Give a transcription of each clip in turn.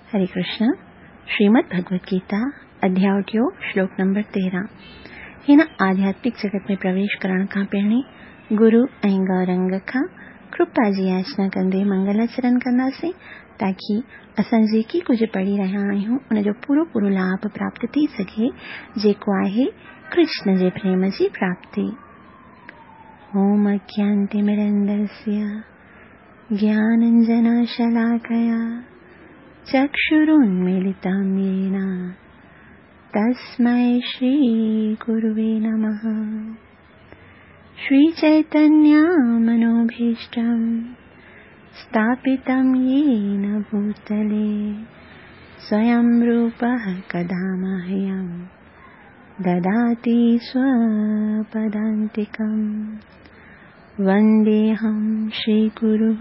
हरे कृष्ण। श्रीमद् भगवद गीता अध्याय 8 श्लोक नंबर 13। हिन आध्यात्मिक जगत में प्रवेश करण खां पहिरीं गुरु ऐं गौरंग खां कृपा जी याचना कंदे मंगलाचरण कंदासीं ताकि असां जेकी कुछ पढ़ी रहिया आहियूं उन जो पूरो लाभ प्राप्त थी सघे, जेको आहे कृष्ण जे प्रेम जी प्राप्ति। ओम अज्ञानतिमिरन्दस्य ज्ञानाञ्जनशलाकया चक्षुरुन्मीलितं येन तस्मै श्रीगुरुवे नमः। श्रीचैतन्यमनोभीष्टं स्थापितं येन भूतले स्वयं रूपः कदा मह्यं ददाति स्वपदान्तिकम्। वन्देऽहं श्रीगुरुः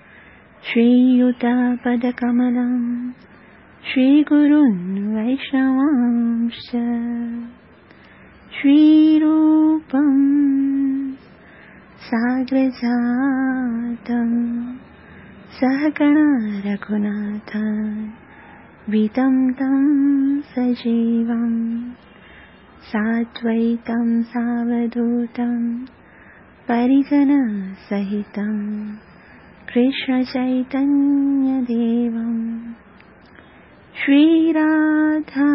श्रीयुतपदकमलं श्रीगुरून् वैष्णवांश्च। श्रीरूपं साग्रजातं सहगण रघुनाथान् वितं तं सजीवं साद्वैतं सावधूतं परिजनसहितं कृष्णचैतन्यदेवं श्रीराधा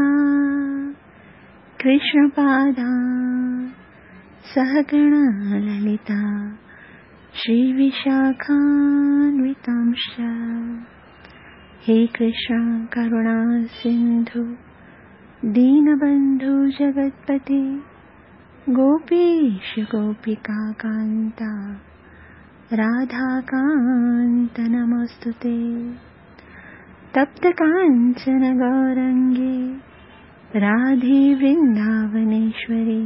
कृष्णपादान् सहगण ललिता श्रीविशाखान्वितांश्च। हे कृष्ण करुणा सिन्धु दीनबन्धु जगत्पते गोपीश गोपिका कान्ता राधाकान्त नमोस्तुते। तप्त काञ्चन गौरंगे राधे वृन्दावनेश्वरी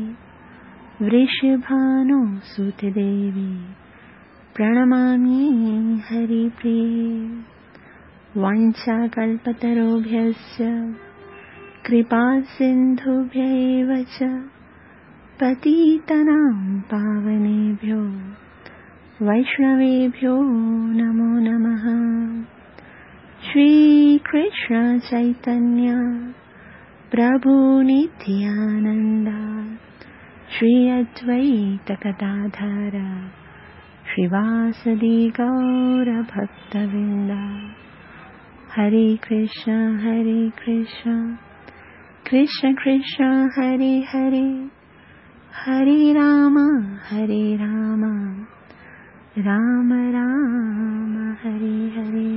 वृषभानुसुते देवी प्रणमामि हरिप्रिये। वाञ्छाकल्पतरुभ्यश्च कृपा सिन्धुभ्यैव च पतितनां पावनेभ्यो वैष्णवेभ्यो नमो नमः। श्रीकृष्ण चैतन्य प्रभु नित्यानन्द श्री अद्वैत गदाधर श्रीवासदि गौर भक्तवृन्द। हरे कृष्ण कृष्ण कृष्ण हरे हरे, हरे राम राम राम हरे हरे।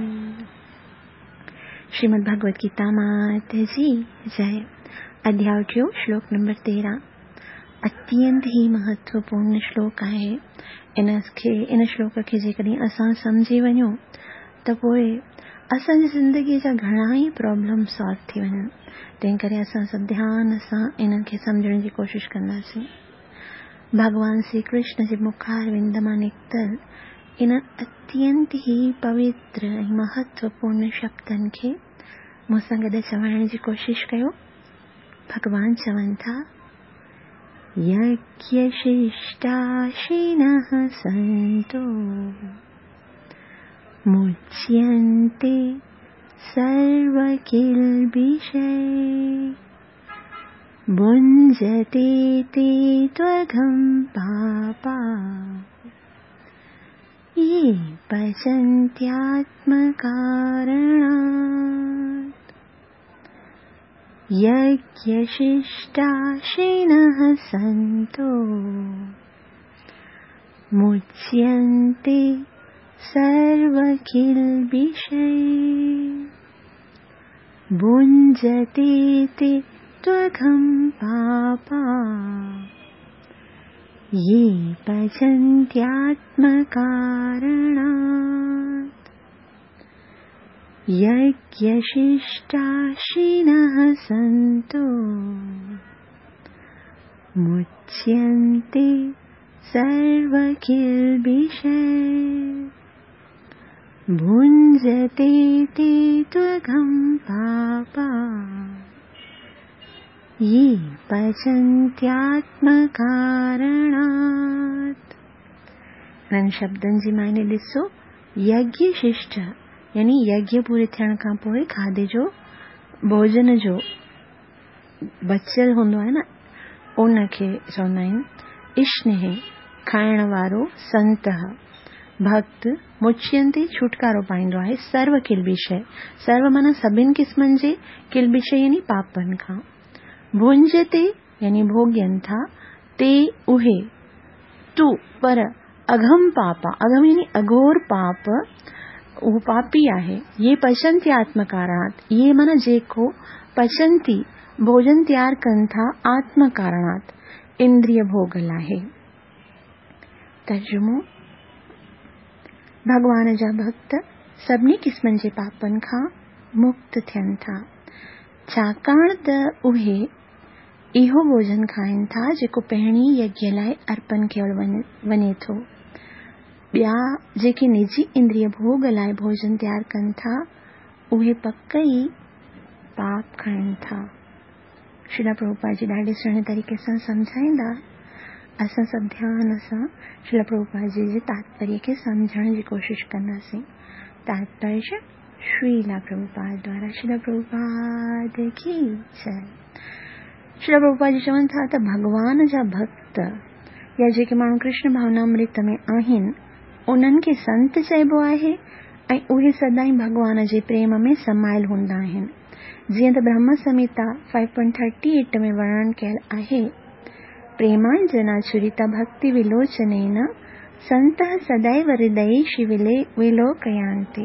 श्रीमद् भगवद गीता माता जी जय। अध्याय 8 श्लोक नंबर 13 अत्यंत ही महत्वपूर्ण श्लोक आहे। इन श्लोक खे जेकॾहिं असां समझी वञूं त पोइ असांजी ज़िंदगी जा घणा ई प्रॉब्लम सॉल्व थी वञनि। तंहिं करे असां सभु ध्यान सां इन्हनि खे समझण जी कोशिश कंदासीं। भगवान श्री कृष्ण जे मुखार विंद मां निकतल इन अत्यंत ही पवित्र ऐं महत्वपूर्ण शब्दनि खे मूंसां गॾु चवण जी कोशिश कयो। भगवान चवनि था, यज्ञशिष्टाशिनः सन्तो मुच्यन्ते सर्वकिल्बिषैः भुञ्जते ते त्वघं पापा ये पचन्त्यात्मकारणात्। यज्ञशिष्टाशिनः सन्तो मुच्यन्ते सर्वकिल्बिषैः भुञ्जते ते त्वघं पापा ये पचन्त्यात्मकारणात्। यज्ञशिष्टाशिनः सन्तो मुच्यन्ते सर्वकिल्बिषैः भुञ्जते ते त्वघं पापा ये पचन्त्यात्मकारणात्। नन शब्दन जी मायने ॾिसो। यज्ञशिष्ट यानी यज्ञ पूरे थियण खां पोइ खाधे जो भोजन जो बचियल हूंदो आहे न, उनखे चवंदा आहिनि इष्णेह, खाइण वारो, संतः, भक्त, मुच्यंते, छुटकारो पाईंदो आहे, सर्व किलबिशय, सर्व माना सभिनि क़िस्मनि जे, किलबिशय यानी पापनि खां, भुंजते यानी भोग्यनि था, ते उहे, तू पर, अघम पापा, अघम यानी अघोर पाप, उहो पापी आहे, ये पचंती आत्म कारणात, ये माना जेको पचंती भोजन तैयार कनि था आत्म कारणात, इंद्रिय भोग लाहे। तर्जुमो, भगवान जा भक्त सभिनी क़िस्मनि जे पापनि खां मुक्त थियनि था, छाकाणि त उहे इहो भोजन खाइनि था जेको पहिरीं यज्ञ लाइ अर्पण कयो वञे थो। ॿिया जेके निजी इंद्रिय भोग लाइ भोजन तैयार कनि था उहे पक ई पाप खाइनि था। श्रीला प्रभुपाद जी ॾाढे सुहिणे तरीक़े सां सम्झाईंदा। असां सभु ध्यान सां श्रीला प्रभुपाद जी जे तात्पर्य खे सम्झण जी कोशिश कंदासीं। तात्पर्य श्रीला प्रभुपाद द्वारा। श्रीला प्रभुपाद की जय। श्रीला प्रभुपाद जी चवनि था त भगवान जा भक्त या जेके माण्हू कृष्ण भावनामृत में आहिनि उन्हनि खे संत चइबो आहे ऐं उहे सदाई भगवान जे प्रेम में समायल हूंदा आहिनि। जीअं त ब्रह्म संहिता 5.38 में वर्णन कयल आहे, प्रेमांजनाचुरिता भक्ति विलोचनेन संतः सदैव हृदयेषु विलोकयांते।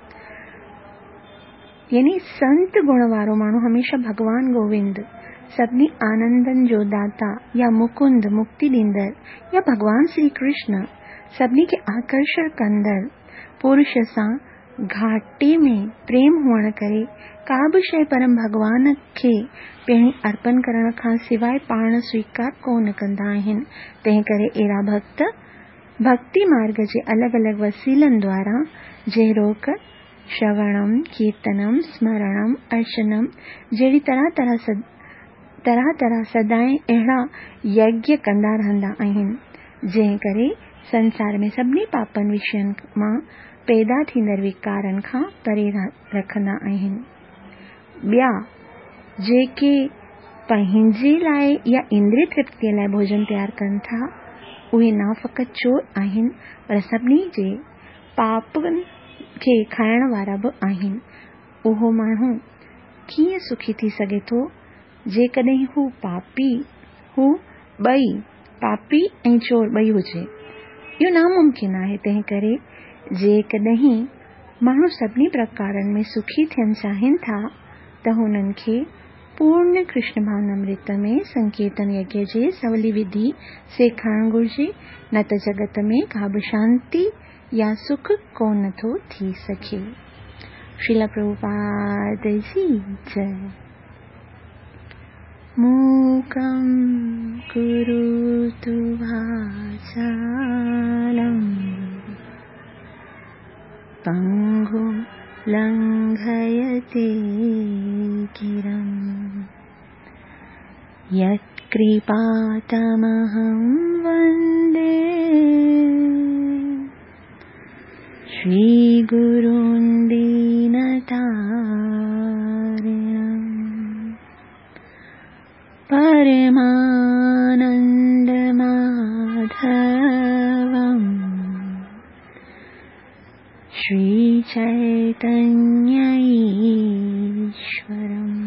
यानी संत गुण वारो माण्हू हमेशा भगवान गोविंद सभिनी आनंदन जो दाता या मुकुंद मुक्ति ॾींदड़ या भगवान श्री कृष्ण सभिनी खे आकर्षण कंदड़ पुरुष सां घाटे में प्रेम हुअण करे का बि शइ परम भगवान खे पहिरीं अर्पण करण खां सवाइ पाण स्वीकार कोन कंदा आहिनि। तंहिं करे अहिड़ा भक्त भक्ति मार्ग जे अलॻि अलॻि वसीलनि द्वारा जहिड़ोक श्रवणम, कीर्तनम, स्मरणम, अर्चनम जहिड़ी तरह तरह सदाई अहिड़ा यज्ञ कंदा रहंदा आहिनि, जंहिं करे संसार में सभिनी पापनि विषयनि मां पैदा थींदड़ विकारनि खां परे रखंदा आहिनि। ॿिया जेके पंहिंजे लाइ या इंद्रिय तृप्तिअ लाइ भोजन तैयार कनि था उहे ना फ़क़ति चोर आहिनि पर सभिनी जे पापनि खे खाइण वारा बि आहिनि। उहो माण्हू कीअं सुखी थी सघे थो जेकॾहिं हू पापी ऐं चोर ॿई हुजे। इहो नामुमकिन आहे। तंहिं करे जेकॾहिं माण्हू सभिनी प्रकारनि में सुखी थियणु चाहिनि था त हुननि खे पूर्ण कृष्ण भावनामृत में संकीर्तन यज्ञ जे सवली विधि सेखारणु घुर्जे, न त जगत में का बि शांति या सुख कोन थो थी सघे। श्रीला प्रभुपाद जी जय। मूकं कुरुतु वाचालं पंगुं लंघयते गिरं यत्कृपातमहं वन्दे श्रीगुरुं दीनतारिणम् परमानन्दमाधवम् श्रीचैतन्य ईश्वरम्।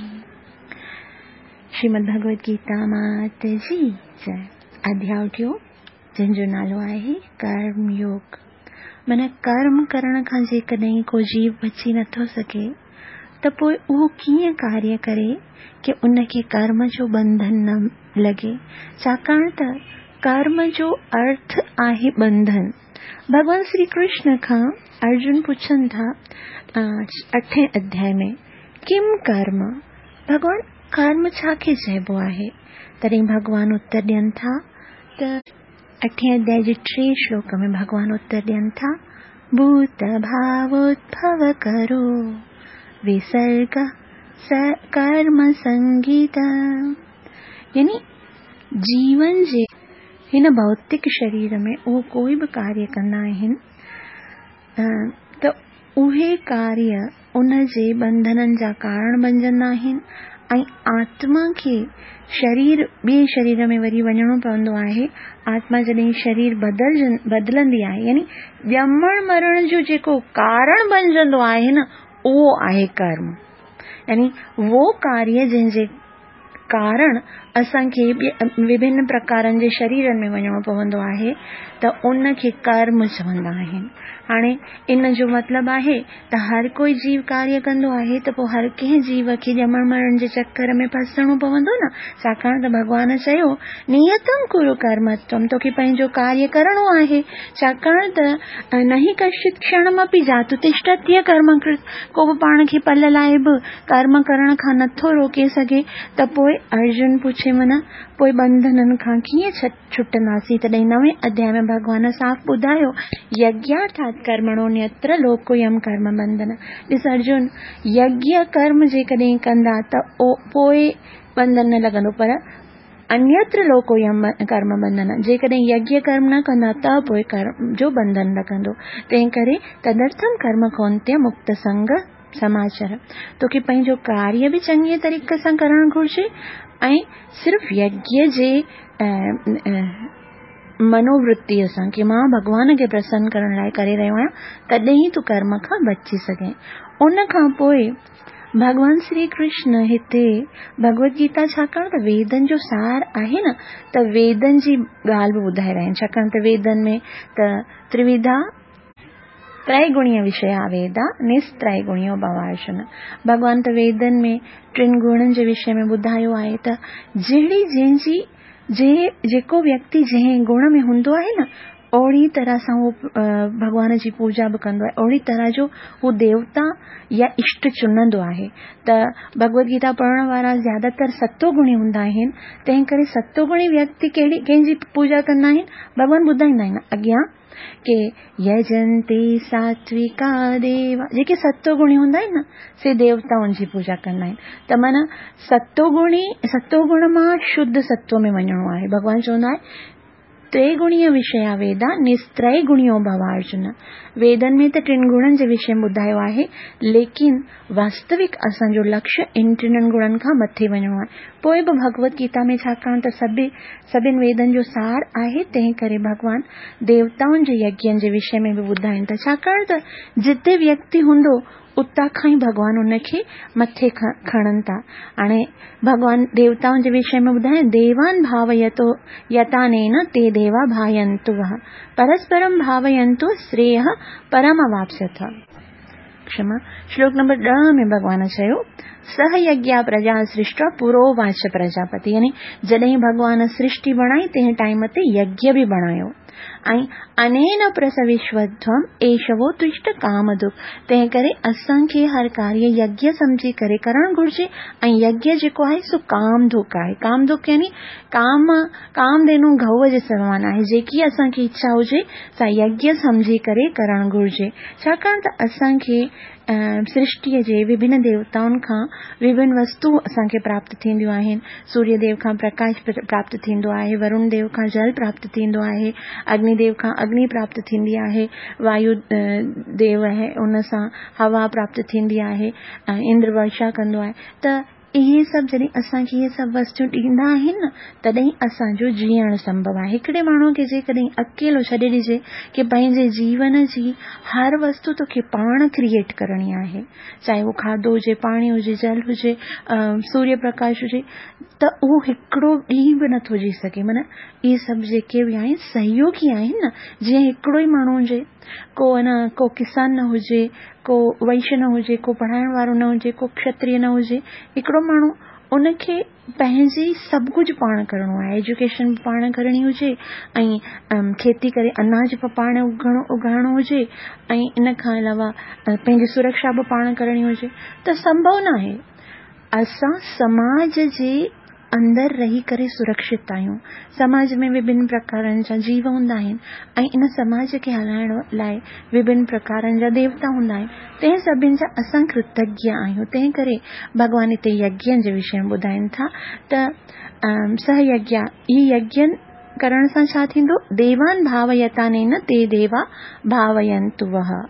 श्रीमद् भगवद गीता मात जी जय। अध्याय जंहिंजो नालो आहे कर्म योग। माना कर्म करण खां जेकॾहिं को जीव बची नथो सघे त पोइ उहो कीअं कार्य करे कि उनखे कर्म जो बंधन न लगे, छाकाणि त कर्म जो अर्थ आहे बंधन। भगवान श्री कृष्ण खां अर्जुन पुछनि था 8वें अध्याय में किम कर्म, भगवान कर्म छाखे चइबो आहे। तॾहिं भगवान उत्तर ॾियनि था त 8वें अध्याय जे 3 श्लोक में भगवान उत्तर ॾियनि था भूत भावोद्भव करो विसर्ग कर्म संगीत। यानी जीवन जे हिन भौतिक शरीर में उहो कोई बि कार्य कंदा आहिनि त उहे कार्य उन जे बंधननि जा कारण बणजंदा आहिनि ऐं आत्मा खे शरीर ॿिए शरीर में वरी वञणो पवंदो आहे। आत्मा जॾहिं शरीर बदलंदी आहे, यानी ॼमण मरण जो जेको कारण बणजंदो आहे न, उहो आहे कर्म। यानी वो कार्य जंहिंजे कारण असांखे विभिन्न प्रकारनि जे शरीरनि में वञणो पवंदो आहे, त उन खे कर्म चवंदा आहिनि। हाणे इन जो मतिलबु आहे त हर कोई जीव कार्य कंदो आहे, त पोइ हर कंहिं जीव खे ॼमण मरण जे चक्कर में फसणो पवंदो न। छाकाणि त भॻवान चयो नियतम कुरु कर्मत्वम, तोखे पंहिंजो कार्य करणो आहे। छाकाणि त न ही कश्चित क्षणमपि जातु तिष्ठत्य कर्म कृत, को बि पाण खे पल लाइ बि कर्म करण खां नथो रोके सघे। त पोइ अर्जुन पूछे मन पोइ बंधननि खां कीअं छुटंदासीं? तॾहिं 9वें अध्याय में भॻवान साफ़ ॿुधायो यज्ञार्थात कर्मणो न्यत्र लोकोयम कर्म बंधन। ॾिस अर्जुन, यज्ञ कर्म जेकॾहिं कंदा त पोइ बंधन न लॻंदो, पर अन्यत्र लोकोयम कर्म बंधन, जेकॾहिं यज्ञ कर्म न कंदा त पोइ कर्म जो बंधन लॻंदो। तंहिं करे तदर्थम कर्म कौन्त्य मुक्त संग समाचार, तोखे पंहिंजो कार्य बि चङे तरीक़े सां करणु घुर्जे ऐं सिर्फ़ यज्ञ जे मनोवृत्तीअ सां कि मां भॻवान खे प्रसन्न करण लाइ करे रहियो आहियां, तॾहिं ई तूं कर्म खां बची सघे। उन खां पोइ भगवान श्री कृष्ण हिते भगवत गीता, छाकाणि त वेदन जो सार आहे न, त वेदन जी ॻाल्हि बि ॿुधाए रहिया आहिनि। छाकाणि त वेदन में त त्रिविधा त्रैगुणीय विषया वेदा निस्त्रैगुणियो भवार्जुन। भगवान त वेदन में 3 गुणनि जे विषय में ॿुधायो आहे त जहिड़ी जेको व्यक्ति जंहिं गुण में हूंदो आहे न, ओड़ी तरह सां वो भगवान जी पूजा बि कंदो आहे, ओड़ी तरह जो वो देवता या इष्ट चुनंदो आहे। त भगवत गीता पढ़ण वारा ज्यादातर सत्वगुणी हूंदा आहिनि। तंहिं करे सत्वगुणी व्यक्ति कंहिंजी पूजा कंदा आहिनि? भगवान ॿुधाईंदा आहिनि अॻियां के यजन्ते सात्विका देवा, जेके सत्वगुणी हूंदा आहिनि न, से देवताउनि जी पूजा कंदा आहिनि। त माना सत्वगुण मां शुद्ध सत्व में वञणो आहे। भगवान चवंदा आहे त्रैगुणीय विषया वेदा निस्त्रैगुणियो भवार्जुन। वेदन में त 3 गुणनि जे विषय में ॿुधायो आहे, लेकिन वास्तविक असांजो लक्ष्य इन 3 गुणनि खां मथे वञणो आहे। पोइ बि भगवत गीता में, छाकाणि त सभिनि वेदन जो सार आहे, तंहिं करे भगवान देवताउनि जे यज्ञनि जे विषय में बि ॿुधाइनि था। छाकाणि त जिते व्यक्ति हूंदो उतां खां ई भगवान उनखे मथे खणनि था। हाणे भगवान देवताउनि जे विषय में ॿुधाए देवान भावयतो यतानेन ते देवा भायन्तु वः परस्परम भावयन्तु श्रेयः परमवाप्स्यथ। क्षमा, श्लोक नंबर 10 में भगवान चयो सह यज्ञा प्रजा सृष्टा पुरोवाच प्रजापति, यानी जॾहिं भगवान सृष्टि बणाई तंहिं टाइम ते यज्ञ बि बणायो। ऐं अनेन प्रसविश्वध्वम एशवो तुष्ट कामदुख, तंहिं करे असांखे हर कार्य यज्ञ समझी करे करणु घुर्जे। ऐं यज्ञ जेको आहे सो कामदुख आहे। कामदुख यानी कामधेनु गऊ जे समान आहे। जेकी असांखे इच्छा हुजे सा यज्ञ समझी करे करणु घुर्जे। छाकाणि त असांखे सृष्टिअ जे विभिन्न देवताउनि खां विभिन्न वस्तु असांखे प्राप्त थींदियूं आहिनि। सूर्य देव खां प्रकाश प्राप्त थींदो आहे, वरुण देव खां जल प्राप्त थींदो आहे, अग्निदेव खां अग्नि प्राप्त थींदी आहे, वायु देव आहे उन सां हवा प्राप्त थींदी आहे, इंद्र वर्षा कंदो आहे। त इहे सभु जॾहिं असांखे इहे सभु वस्तु ॾींदा आहिनि न, तॾहिं असांजो जीअण संभव आहे। हिकिड़े माण्हूअ खे जेकॾहिं अकेलो छॾे ॾिजे कि पंहिंजे जीवन जी हर वस्तु तोखे पाण क्रिएट करणी आहे, चाहे उहो खाधो हुजे, पाणी हुजे, जल हुजे, सूर्य प्रकाश हुजे, त उहो हिकिड़ो ॾींहुं बि नथो जी सघे। माना इहे सभु जेके बि आहिनि सहयोगी आहिनि न। जीअं हिकिड़ो ई माण्हू हुजे, को किसान न हुजे, को वैश्य न हुजे, को पढ़ाइण वारो न हुजे, को क्षत्रिय न हुजे, हिकिड़ो माण्हू उनखे पंहिंजी सभु कुझु पाण करणो आहे। एजुकेशन पाण करणी हुजे ऐं खेती करे अनाज बि पाण उगाइणो हुजे ऐं इन खां अलावा पंहिंजी सुरक्षा बि पाण करणी हुजे, त संभव न आहे। असां समाज जे अंदरि रही करे सुरक्षित आहियूं। समाज में विभिन्न प्रकारनि जा जीव हूंदा आहिनि ऐं इन समाज खे हलाइण लाइ विभिन्न प्रकारनि जा देवता हूंदा आहिनि। तंहिं सभिनि जा असां कृतज्ञ आहियूं। तंहिं करे भगवान हिते यज्ञनि जे विषय में ॿुधाइनि था त सह यज्ञ, ही यज्ञ करण सां छा थींदो? देवान भावयतानेन ते देवा भावयन्तु वः।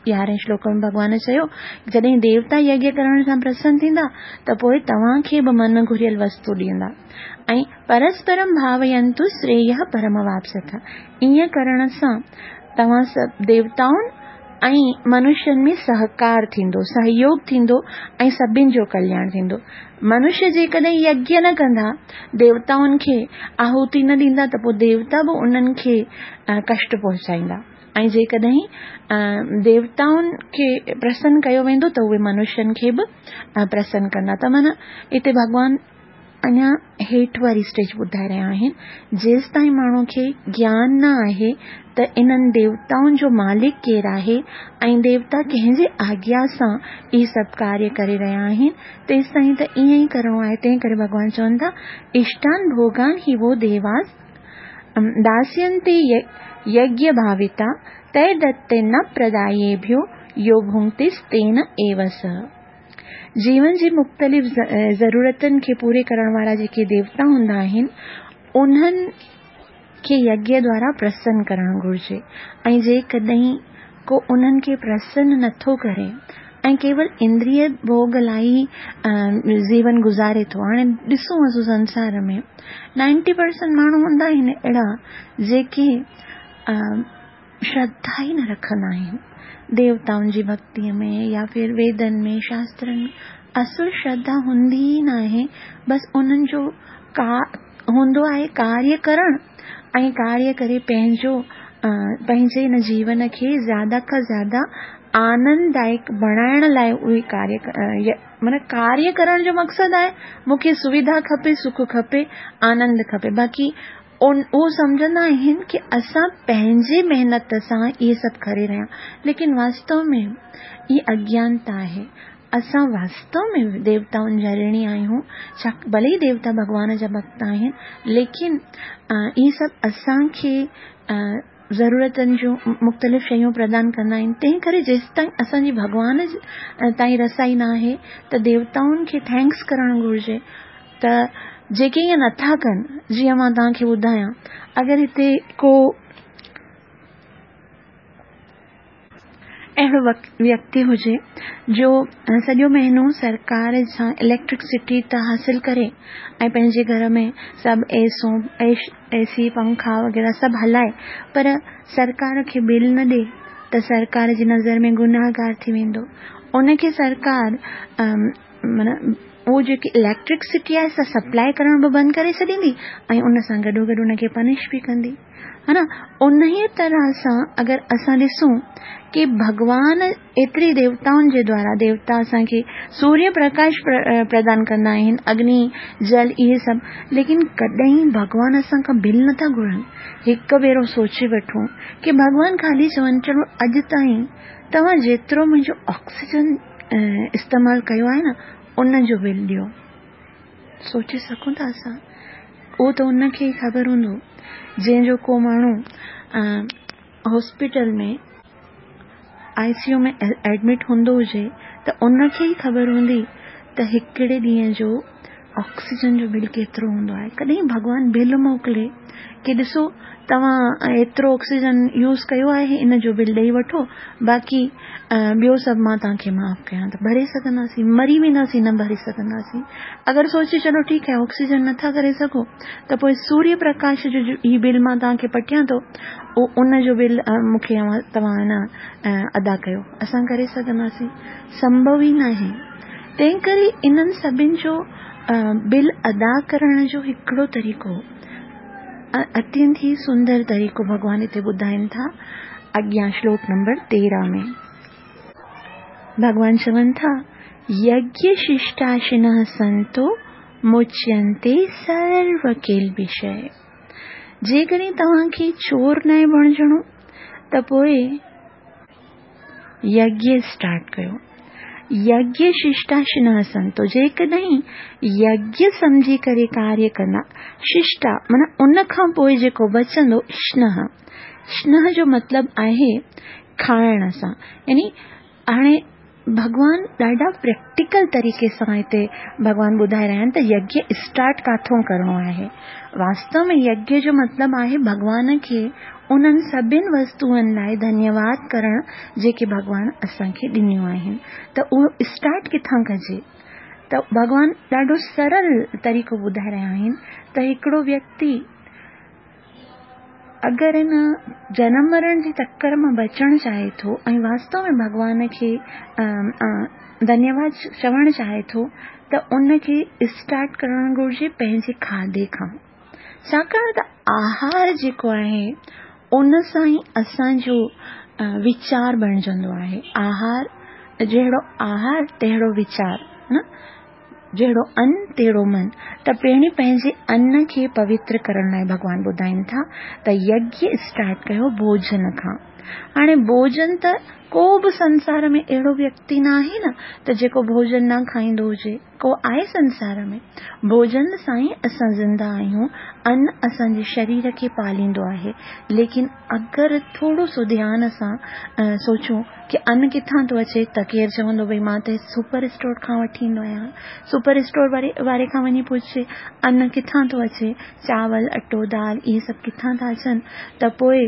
11 श्लोक में भगवान चयो जॾहिं देवता यज्ञ करण सां प्रसन्न थींदा त पोइ तव्हांखे बि मन घुरियल वस्तु ॾींदा ऐं परस्परम भावयन्तु श्रेयः परमवाप्स्यथ। ईअं करण सां तव्हां सभु देवताउनि ऐं मनुष्यनि में सहकार थींदो, सहयोग थींदो ऐं सभिनि जो कल्याण थींदो। मनुष्य जेकॾहिं यज्ञ न कंदा, देवताउनि खे आहुति न ॾींदा त पोइ देवता बि उन्हनि खे कष्ट पहुचाईंदा ऐं जेकॾहिं देवताउनि खे प्रसन्न कयो वेंदो त उहे मनुष्यनि खे बि प्रसन्न कंदा। त माना हिते भगवान अञा हेठि वारी स्टेज ॿुधाए रहिया आहिनि। जेसि ताईं माण्हू खे ज्ञान न आहे त इन्हनि देवताउनि जो मालिक केरु आहे ऐं देवता कंहिंजे आज्ञा सां इहे सभु कार्य करे रहिया आहिनि, तेसि ताईं त ईअं ई करिणो आहे। तंहिं करे भगवान चवनि था इष्टान भोगान ही वो देवास दास्यन्ते यज्ञ भाविता तय दत्ते न प्रदायेभ्यो यो भुंक्तिस्तेन एव सः। जीवन जी मुख़्तलिफ़ ज़रूरतनि खे पूरे करण वारा जेके देवता हूंदा आहिनि उन्हनि खे यज्ञ द्वारा प्रसन्न करणु घुरिजे ऐं जेकॾहिं को उन्हनि खे प्रसन्न नथो करे ऐं केवल इंद्रिय भोग लाइ जीवन गुज़ारे थो। हाणे ॾिसूं असां संसार में 90% माण्हू हूंदा आहिनि अहिड़ा जेके श्रद्धा ई न रखंदा आहिनि देवताउनि जी भक्तिअ में या फिर वेदनि में शास्त्रनि में। असुर श्रद्धा हूंदी ई न आहे, बसि उन्हनि जो हूंदो आहे कार्य करण ऐं कार्य करे पंहिंजे इन जीवन खे ज़्यादा खां ज़्यादा आनंददायक बणाइण लाइ उहे कार्य करण जो मक़सदु आहे मूंखे सुविधा खपे, सुख खपे, आनंद खपे। बाक़ी उहो सम्झंदा आहिनि कि असां पंहिंजे महिनत सां इहे सभु करे रहिया, लेकिन वास्तव में इहा अज्ञानता आहे। असां वास्तव में देवताउनि जा ऋणी आहियूं, भले ई देवता भगवान जा भक्त आहिनि, लेकिन इहे सभु असांखे ज़रूरतनि जूं मुख़्तलिफ़ शयूं प्रदान कंदा आहिनि। तंहिं करे जेसि ताईं असांजी भगवान ताईं रसाई न आहे त देवताउनि खे थैंक्स करणु घुरिजे। त जेके ईअं नथा कनि, जीअं मां तव्हांखे ॿुधायां, अगरि हिते को अहिड़ो व्यक्ति हुजे जो सॼो महीनो सरकार सां इलेक्ट्रिसिटी त हासिल करे ऐं पंहिंजे घर में सभु एसी पंखा वग़ैरह सभु हलाए, पर सरकार खे बिल न ॾे त सरकार जी नज़र में गुनाहगार थी वेंदो। उनखे सरकार उहो जेकी इलेक्ट्रिसिटी आहे सप्लाई करण बि बंदि करे छॾींदी ऐं उन सां गॾो गॾु उनखे पनिश बि कंदी, है न। उन ई तरह सां अगरि असां ॾिसूं कि भगवान एतिरी देवताउनि जे द्वारा, देवता असांखे सूर्य प्रकाश प्रदान कंदा आहिनि, अग्नि जल इहे सभु, लेकिन कॾहिं भगवान असांखां बिल नथा घुरनि। हिकु भेरो सोचे वठूं कि भगवान ख़ाली चवनि चलो अॼु ताईं तव्हां जेतिरो मुंहिंजो ऑक्सीजन इस्तेमालु कयो आहे न उन जो बिल ॾियो। सोचे सघूं था असां? उहो त उनखे ई ख़बर हूंदो जंहिंजो को माण्हू हॉस्पिटल में ICU में एडमिट हूंदो हुजे त उनखे ई ख़बर हूंदी त हिकिड़े ॾींहं जो ऑक्सीजन जो बिल केतिरो हूंदो आहे। कॾहिं भगवान बिल मोकिले कि ॾिसो तव्हां एतिरो ऑक्सीजन यूज़ कयो आहे, इन जो बिल ॾेई वठो, बाक़ी ॿियो सभु मां तव्हांखे माफ़ कयां। त भरे सघंदासीं? मरी वेंदासीं, न भरे सघंदासीं। अगरि सोचे चलो ठीकु आहे ऑक्सीजन नथा करे सघो त पोइ सूर्य प्रकाश जो ही बिल मां तव्हांखे पटियां थो, उन जो बिल मूंखे तव्हां न अदा कयो। असां करे सघंदासीं? संभव ई न आहे। तंहिं करे इन्हनि सभिनि जो बिल अदा करण जो हिकिड़ो तरीक़ो, अत्यंत ही सुंदर तरीक़ो भगवान हिते ॿुधाइनि था। अॻियां श्लोक नंबर 13 में भगवान चवनि था यज्ञ शिष्टाशिनः संतो मुच्यन्ते सर्व किल विषय। जेकॾहिं तव्हांखे चोर न बणजणो त पोइ यज्ञ स्टार्ट कयो। यज्ञ शिष्टाशिनः संतो, जेकॾहिं यज्ञ सम्झी करे कार्य कंदा, शिष्टा माना उन खां पोइ जेको बचंदो, स्नह जो मतिलबु आहे खाइण सां। यानी हाणे भगवान ॾाढा प्रैक्टिकल तरीक़े सां हिते भगवान ॿुधाए रहिया आहिनि त यज्ञ स्टार्ट काथों करणो आहे। वास्तव में यज्ञ जो मतिलबु आहे भगवान खे उन्हनि सभिनि वस्तुअनि लाइ धन्यवाद करण जेके भॻवान असांखे ॾिनियूं आहिनि। त उहो स्टार्ट किथां कजे? त भॻवान ॾाढो सरल तरीक़ो ॿुधाए रहिया आहिनि त हिकिड़ो व्यक्ति अगरि इन जनम मरण जी तकर मां बचणु चाहे थो ऐं वास्तव में भॻवान खे धन्यवाद चवणु चाहे थो त उनखे स्टार्ट करणु घुरिजे पंहिंजे खाधे खां। छाकाणि त आहार जेको आहे उन सां ई असांजो वीचार बणिजंदो आहे। आहार जहिड़ो आहार तहिड़ो वीचार, न जहिड़ो अन्न तहिड़ो मन। त पहिरीं पंहिंजे अन्न खे पवित्र करण लाइ भॻवान ॿुधाइनि था त यज्ञ स्टार्ट कयो भोजन खां। हाणे भोजन त को बि संसार में अहिड़ो व्यक्ति न आहे न त जेको भोजन न खाईंदो हुजे। को आहे संसार में? भोजन सां ई असां ज़िंदा आहियूं। अन्न असांजे शरीर खे पालींदो आहे। लेकिन अगरि थोरो सो ध्यान सां सोचूं कि अन्न किथां थो अचे, त केरु चवंदो भई मां त सुपर स्टोर खां वठी ईंदो आहियां। सुपर स्टोर वारे खां वञी पुछे अन्न किथां थो अचे, चावल अटो दाल इहे सभु किथां था अचनि, त पोइ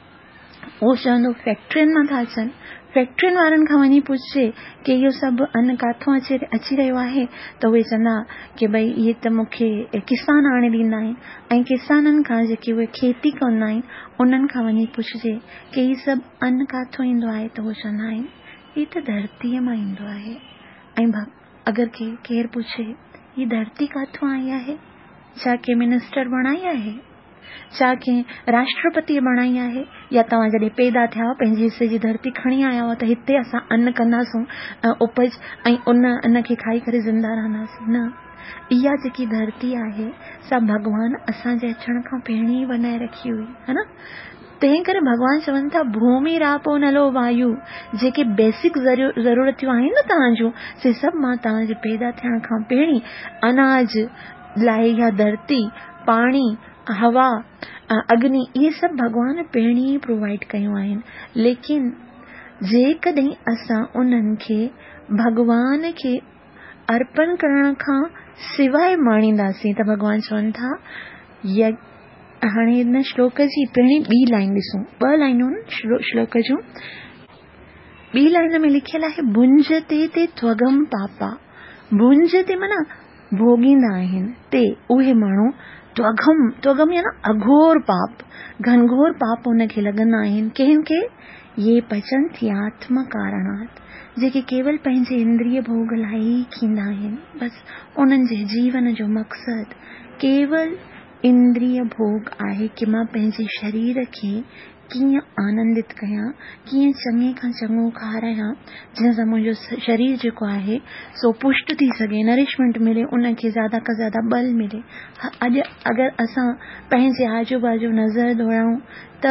उहो चवंदो फैक्ट्रियुनि मां था अचनि। फैक्ट्रियुनि वारनि खां वञी पुछे कि इहो सभु अन्न काथों अची रहियो आहे, त उहे चवंदा कि भई इहे त मूंखे किसान आणे ॾींदा आहिनि। ऐं किसाननि खां जेके उहे खेती कंदा आहिनि उन्हनि खां वञी पुछिजे कि इहे सभु अन्न काथों ईंदो आहे, त उहे चवंदा आहिनि हीअ त धरतीअ मां ईंदो आहे। ऐं अगरि केरु पुछे हीअ धरती काथों आई आहे, छा के मिनिस्टर बणाई आहे, छा कंहिं राष्ट्रपति बणाई आहे, या तव्हां जॾहिं पैदा थिया पंहिंजे हिसे जी धरती खणी आया हो त हिते असां अन्न कंदासूं उपज ऐं उन अन्न खे खाई करे ज़िंदा रहंदासीं? न, इहा जेकी धरती आहे सा भॻवान असांजे अचण खां पहिरीं ई बनाए रखी हुई, है न। तंहिं करे भॻवान चवनि था भूमि रापो नलो वायु, जेके बेसिक ज़रूरतियूं आहिनि न तव्हांजूं, से सभु मां तव्हांजे पैदा थियण खां पहिरीं अनाज लाइ या धरती, पाणी, हवा, अग्नि इहे सभु भॻवान पहिरीं ई प्रोवाइड कयूं आहिनि। लेकिन जेकॾहिं असां उन्हनि खे भॻवान खे अर्पण करण खां सवाइ माणींदासीं त भॻवान चवनि था हाणे हिन श्लोक जी पहिरीं ॿी लाइन ॾिसूं, 2 लाइनूं श्लोक जूं। ॿी लाइन में लिखियल आहे भुंजते ते त्वगम पापा। भुंजते माना भोगींदा आहिनि, ते उहे माण्हू, त्वगम या न अघोर पाप, घनघोर पाप उनखे लॻंदा आहिनि। कंहिंखे? ये पचंती आत्म कारणात, जेके केवल पंहिंजे इंद्रिय भोग लाइ ई थींदा आहिनि। बस उन्हनि जे जीवन जो मक़सद केवल इंद्रिय भोग आहे कि मां पंहिंजे शरीर खे कीअं आनंदित कयां, कीअं चङे खां चङो खारायां, जंहिंसां मुंहिंजो शरीर जेको आहे सो पुष्ट थी सघे, नरिशमेंट मिले, उनखे ज़्यादा खां ज़्यादा बल मिले। अॼु अगरि असां पंहिंजे आजू बाजू नज़र दौड़ाऊं त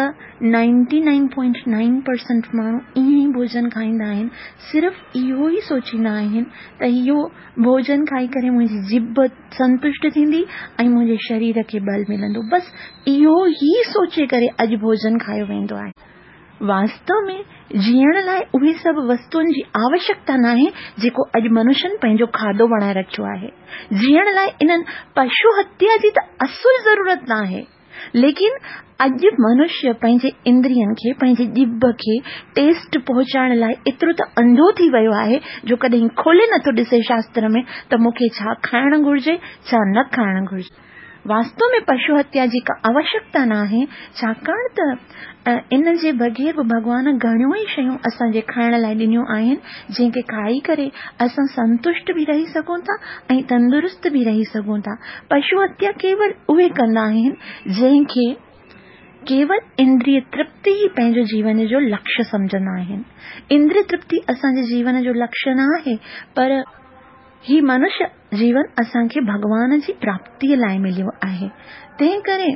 99.9% माण्हू ईअं ई भोजन खाईंदा आहिनि। सिर्फ़ु इहो ई सोचींदा आहिनि त इहो भोजन खाई करे मुंहिंजी जिभ संतुष्ट थींदी ऐं मुंहिंजे शरीर खे बल मिलंदो। बसि इहो ई सोचे करे अॼु भोजन खायो वेंदो आहे। वास्तव में जीअण लाइ उहे सभु वस्तुअनि जी आवश्यकता न आहे जेको अॼु मनुष्यनि पंहिंजो खाधो बणाए रखियो आहे। जीअण लाइ इन्हनि पशु हत्या जी त असुल ज़रूरत न आहे। लेकिन अॼु मनुष्य पंहिंजे इंद्रियनि खे, पंहिंजे जिभ खे टेस्ट पहुचाइण लाइ एतिरो त अंधो थी वियो आहे जो कॾहिं खोले नथो ॾिसे शास्त्र में त मूंखे छा खाइणु घुरिजे, छा न खाइणु घुरिजे। वास्तव में पशु हत्या जी का आवश्यकता न आहे, छाकाणि त इन जे बग़ैर बि भॻवान घणियूं ई शयूं असांजे खाइण लाइ ॾिनियूं आहिनि, जंहिंखे खाई करे असां संतुष्ट बि रही सघूं था ऐं तंदुरुस्त बि रही सघूं था। पशु हत्या केवल उहे कंदा आहिनि जंहिंखे केवल इंद्रिय तृप्ति ही पंहिंजो जीवन जो लक्ष्य समझंदा आहिनि। इंद्रिय तृप्ति असांजे जीवन जो लक्ष्य न आहे, पर ही मनुष्य जीवन असांखे भॻवान जी प्राप्तीअ लाइ मिलियो आहे। तंहिं करे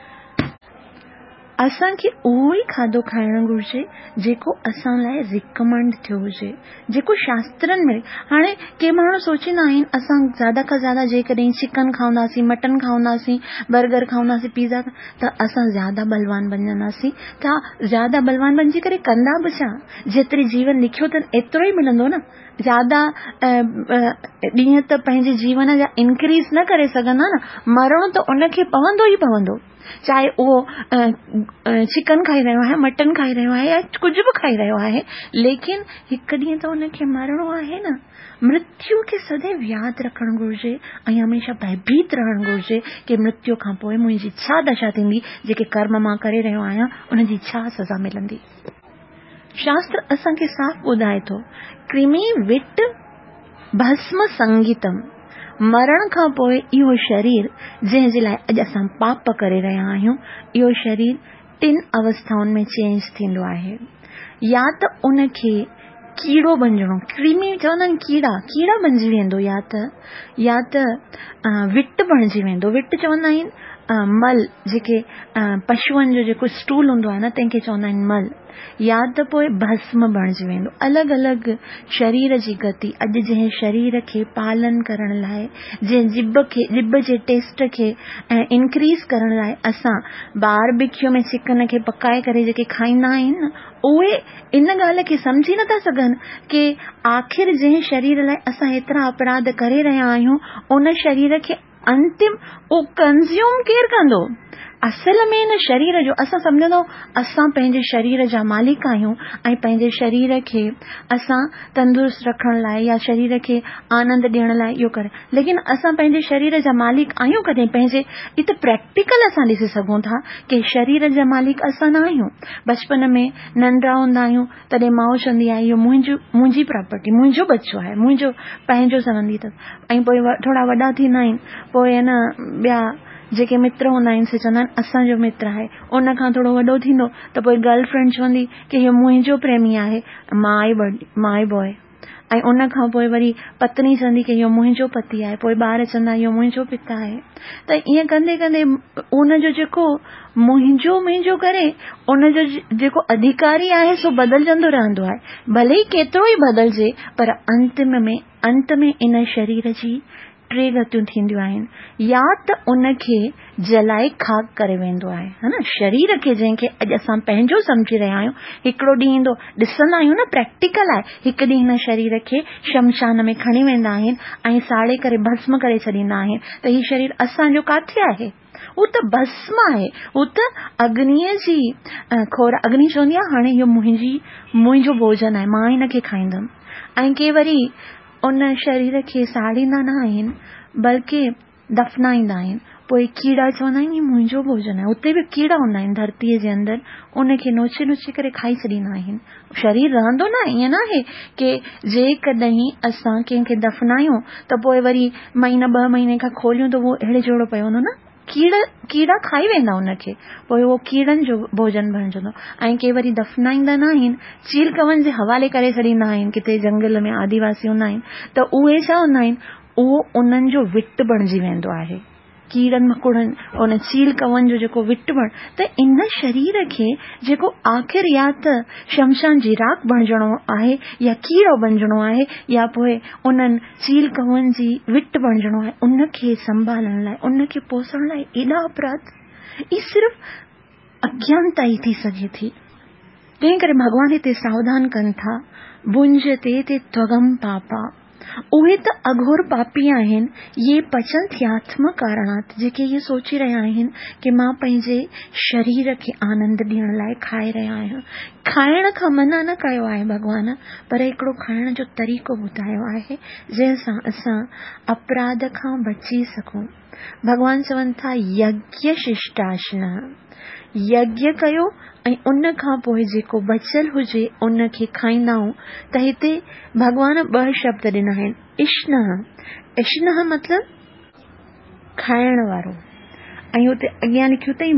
असांखे उहो ई खाधो खाइणु घुरिजे जेको असां लाइ रिकमेंड थियो हुजे, जेको शास्त्रनि में। हाणे के माण्हू सोचींदा आहिनि असां ज़्यादा खां ज़्यादा जेकॾहिं चिकन खाऊंदासीं, मटन खाऊंदासीं, बर्गर खाऊंदासीं, पिज़्ज़ा, त असां ज़्यादा बलवान बणजंदासीं। त ज़्यादा बलवान बणिजी करे कंदा बि छा? जेतिरी जीवन लिखियो अथनि एतिरो ई मिलंदो न। ज्यादा ॾींहं त पंहिंजे जीवन जा इंक्रीज न करे सघंदा न, मरणो त उनखे पवंदो ई पवंदो, चाहे उहो चिकन खाई रहियो आहे, मटन खाई रहियो आहे या कुझु बि खाई रहियो आहे, लेकिन हिकु ॾींहुं त उनखे मरणो आहे न। मृत्यु खे सदैव यादि रखणु घुरिजे ऐं हमेशह भयभीत रहणु घुरिजे कि मृत्यु खां पोइ मुंहिंजी छा दशा थींदी, जेके कर्म मां करे रहियो आहियां उनजी छा सज़ा मिलंदी। शास्त्र असांखे साफ़ ॿुधाए थो, कृमि विट भस्म संगीतम, मरण खां पोइ इहो शरीर जंहिं जे लाइ अॼु असां पाप करे रहिया आहियूं, इहो शरीर 3 अवस्थाउनि में चेंज थींदो आहे। या त उनखे कीड़ो बणिजणो, कृमि चवंदा आहिनि कीड़ा बणिजी वेंदो, या त विट बणिजी वेंदो। विट चवंदा आहिनि मल, जेके पशुअनि जो जेको स्टूल हूंदो आहे न, तंहिंखे चवंदा आहिनि मल। या त पोइ भस्म बणिजी वेंदो। अलॻि अलॻि शरीर जी गति, अॼु जंहिं शरीर खे पालन करण लाइ, जंहिं जिब जे टेस्ट खे इंक्रीज करण लाइ असां बारबिक्यू में चिकन खे पकाए करे जेके खाईंदा आहिनि, उहे इन ॻाल्हि खे सम्झी नथा सघनि कि आख़िर जंहिं शरीर लाइ असां एतिरा अपराध करे रहिया आहियूं, उन शरीर खे अंतिम उहो कंज़्यूम केरु कंदो। असल में इन शरीर जो असां सम्झंदो असां पंहिंजे शरीर जा मालिक आहियूं ऐं पंहिंजे शरीर खे असां तंदुरुस्त रखण लाइ या शरीर खे आनंद ॾियण लाइ इहो करे, लेकिन असां पंहिंजे शरीर जा मालिक आहियूं कॾहिं? पंहिंजे इ त प्रैक्टिकल असां ॾिसी सघूं था कि शरीर जा मालिक असां न आहियूं। बचपन में नंढा हूंदा आहियूं तॾहिं माउ चवंदी आहे इहो मुंहिंजी प्रॉपर्टी, मुंहिंजो बच्चो आहे, मुंहिंजो पंहिंजो सम्झंदी अथसि। ऐं पोइ थोरा वॾा थींदा आहिनि, पोइ ॿिया जेके मित्र हूंदा आहिनि से चवंदा आहिनि असांजो मित्र आहे। उन खां थोरो वॾो थींदो त पोइ गर्लफ्रेंड चवंदी कि इहो मुंहिंजो प्रेमी आहे, माई बॉय। ऐं उन खां पोइ वरी पत्नी चवंदी कि इहो मुंहिंजो पति आहे, पोइ ॿार चवंदा इहो मुंहिंजो पिता आहे। त ईअं कंदे कंदे उनजो जेको मुंहिंजो करे उनजो जेको अधिकारी आहे सो बदिलजंदो रहंदो आहे, भले ई केतिरो ई बदिलजे, पर अंत में इन शरीर जी 3 गतियूं थींदियूं आहिनि। या त उनखे जलाए खाक करे वेंदो आहे, है न। शरीर खे जंहिंखे अॼु असां पंहिंजो सम्झी रहिया आहियूं, हिकिड़ो ॾींहुं ईंदो, ॾिसंदा आहियूं न, प्रैक्टिकल आहे, हिकु ॾींहुं हिन शरीर खे शमशान में खणी वेंदा आहिनि ऐं साड़े करे भस्म करे छॾींदा आहिनि। त हीउ शरीर असांजो काथे आहे? उहो त भस्म आहे, उहो त अग्नीअ जी अग्नि चवंदी आहे हाणे इहो मुंहिंजो भोजन आहे, मां हिनखे खाईंदमि। ऐं के वरी उन शरीर खे साड़ींदा न आहिनि बल्कि दफ़नाईंदा आहिनि। पोइ कीड़ा चवंदा आहिनि हीउ मुंहिंजो भोजन आहे, उते बि कीड़ा हूंदा आहिनि धरतीअ जे अंदरि, उनखे नोचे करे खाई छॾींदा आहिनि। शरीर रहंदो न, ईअं न आहे कि जेकॾहिं असां कंहिंखे दफ़नायूं त पोइ वरी 1-2 महीने खां खोलियूं त उहो अहिड़े जहिड़ो पियो हूंदो न, कीड़ा खाई वेंदा उनखे, पोइ उहो कीड़नि जो भोजन बणिजंदो। ऐं के वरी दफ़नाईंदा न आहिनि, चील कवन जे हवाले करे छॾींदा आहिनि, किथे जंगल में आदिवासी हूंदा आहिनि त उहे छा हूंदा आहिनि, उहो उन्हनि जो विट बणिजी वेंदो आहे, कीड़नि मकोड़नि उन चील कवन जो जेको विट त इन शरीर खे जेको आख़िर या त शमशान जी राख बणिजणो आहे या कीड़ो बणिजणो आहे या पोइ उन्हनि चील कवन जी विट बणिजणो आहे, उनखे संभालण लाइ, उनखे पोसण लाइ एॾा अपराध, ई सिर्फ़ अज्ञानता ई थी सघे थी। तंहिं करे भॻवान हिते सावधान कनि था, भुंजते ते त्वगम पापा, उहे त अघोर पापी आहिनि, ये पचंत्यात्म कारणात, जेके ये सोची रहिया आहिनि कि मां पंहिंजे शरीर खे आनंद ॾियण लाइ खाए रहिया आहियां। खाइण खां मना न कयो आहे भॻवान, पर हिकिड़ो खाइण जो तरीक़ो ॿुधायो आहे जंहिंसां असां अपराध खां बची सघूं। भॻवान चवनि था यज्ञ शिष्टाशना, यज्ञ कयो ऐं उन खां पोइ जेको बचियल हुजे उनखे खाईंदा आहियूं। त हिते भॻवान 2 शब्द ॾिना आहिनि, इश्नह मतलब खाइण वारो, ऐं हुते अॻियां लिखियो अथई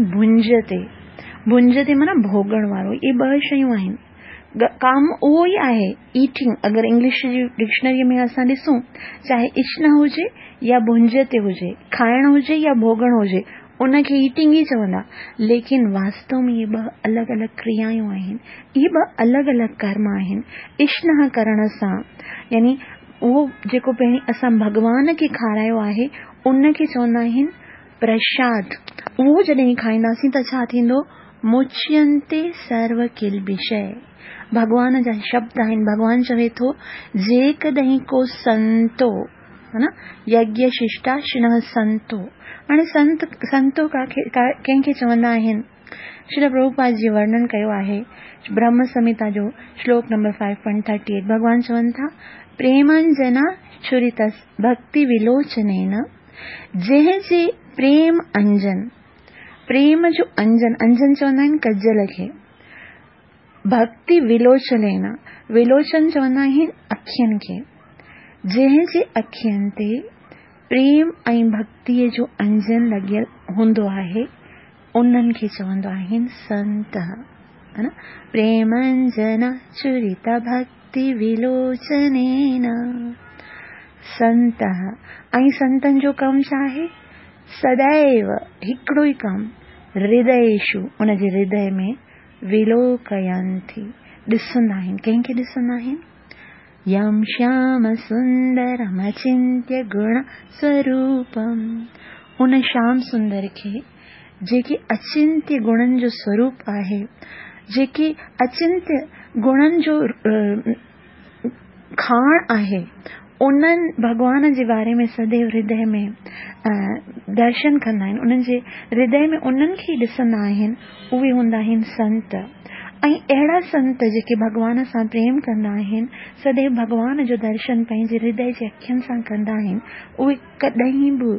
भुंजते माना भोगण वारो। ये 2 शयूं आहिनि। काम उहो ई आहे, ईटिंग। अगरि इंग्लिश जी डिक्शनरी में असां ॾिसूं, चाहे इश्नह हुजे या भुंजते हुजे, खाइण हुजे या भोगण हुजे, उनखे ईटिंग ई चवंदा। लेकिन वास्तव में ये 2 अलॻि अलॻि क्रियायूं आहिनि, ये 2 अलॻि अलॻि कर्म आहिनि। इश्नह करण सां यानी उहो जेको पहिरीं असां भॻवान खे खारायो आहे उनखे चवंदा आहिनि प्रसाद। उहो जॾहिं खाईंदासीं त छा थींदो, मुच्यन्ते सर्व किल्बिषय, भगवान जा शब्द आहिनि। भगवान चवे थो जेकॾहिं को संतो है न यज्ञ शिष्टाशिनः संतो। हाणे संतो कंहिंखे चवंदा आहिनि? श्री प्रभुपाद जी वर्णन कयो आहे ब्रह्म संहिता जो श्लोक नंबर 5.38। भगवान चवनि था प्रेमांजना छुरितस भक्ति विलोचनेन। जंहिंजे प्रेम अंजन, प्रेम जो अंजन, अंजन चवंदा आहिनि कजल खे, भक्ति विलोचनेन, विलोचन चवंदा आहिनि अखियुनि खे। जंहिंजे अखियुनि ते प्रेम ऐं भक्तीअ जो अंजन लॻियल हूंदो आहे उन्हनि खे चवंदा आहिनि संत, है न। प्रेमंजन चुरित भक्ति विलोचनेन संत। ऐं संतनि जो कमु छा आहे? सदैव हिकिड़ो ई कमु, हृदयेषु, उनजे हृदय में, विलोकयन्ति, ॾिसंदा आहिनि। कंहिंखे ॾिसंदा आहिनि? यम श्याम सुंदरम अचिंत्य गुण स्वरूपम। उन श्याम सुंदर खे जेके अचिंत्य गुणनि जो स्वरूप आहे, जेके अचिंत्य गुणनि जो खाण आहे, उन्हनि भगवान जे बारे में सदैव हृदय में दर्शन कंदा आहिनि। उन्हनि जे हृदय में उन्हनि खे ॾिसंदा आहिनि। उहे हूंदा आहिनि संत। ऐं अहिड़ा संत जेके भगवान सां प्रेम कंदा आहिनि, सदैव भगवान जो दर्शन पंहिंजे हृदय जे अखियुनि सां कंदा आहिनि, उहे कॾहिं बि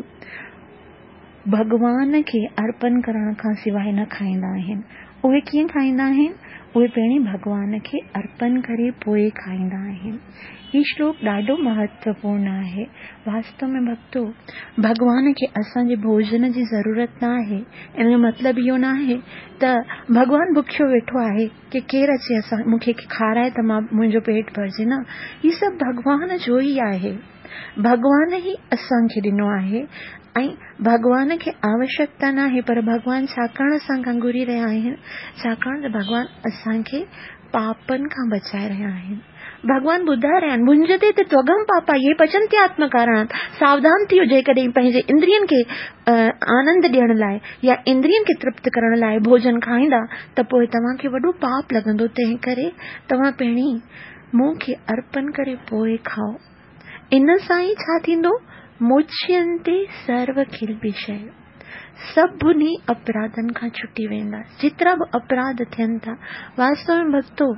भगवान खे अर्पण करण खां सवाइ न खाईंदा आहिनि। उहे कीअं खाईंदा आहिनि? उहे पहिरीं भगवान खे अर्पण करे पोइ खाईंदा आहिनि। ही श्लोक ॾाढो महत्वपूर्ण आहे। वास्तव में भक्तो, भगवान खे असांजे भोजन जी ज़रूरत न आहे। इन जो मतिलबु इहो न आहे त भगवान बुखियो वेठो आहे कि केरु अचे असां मूंखे खाराए त मां मुंहिंजो पेट भरिजे। न, ही सभु भगवान जो ई आहे। भगवान ई असांखे ॾिनो आहे ऐं भगवान खे आवश्यकता न आहे। पर भगवान छाकाणि असां खां घुरी रहिया आहिनि? छाकाणि त भगवान असांखे पापनि खां बचाए रहिया आहिनि। भगवान ॿुधाए रहिया आहिनि भुंजते ते त्वगम पापा ये पचन्ति आत्मकारणात्। सावधान थियो, जेकॾहिं पंहिंजे इंद्रियनि खे आनंद ॾियण लाइ या इंद्रियनि खे तृप्त करण लाइ भोजन खाईंदा त पोइ तव्हांखे वॾो पाप लॻंदो। तंहिं करे तव्हां पहिरीं मूं खे अर्पण करे पोइ खाओ। इन सां ई छा थींदो? मुच्यन्ते सर्व किल्बिषय। सभिनी अपराधनि खां छुटी वेंदा। जेतिरा बि अपराध थियनि था, वास्तव में भक्तो,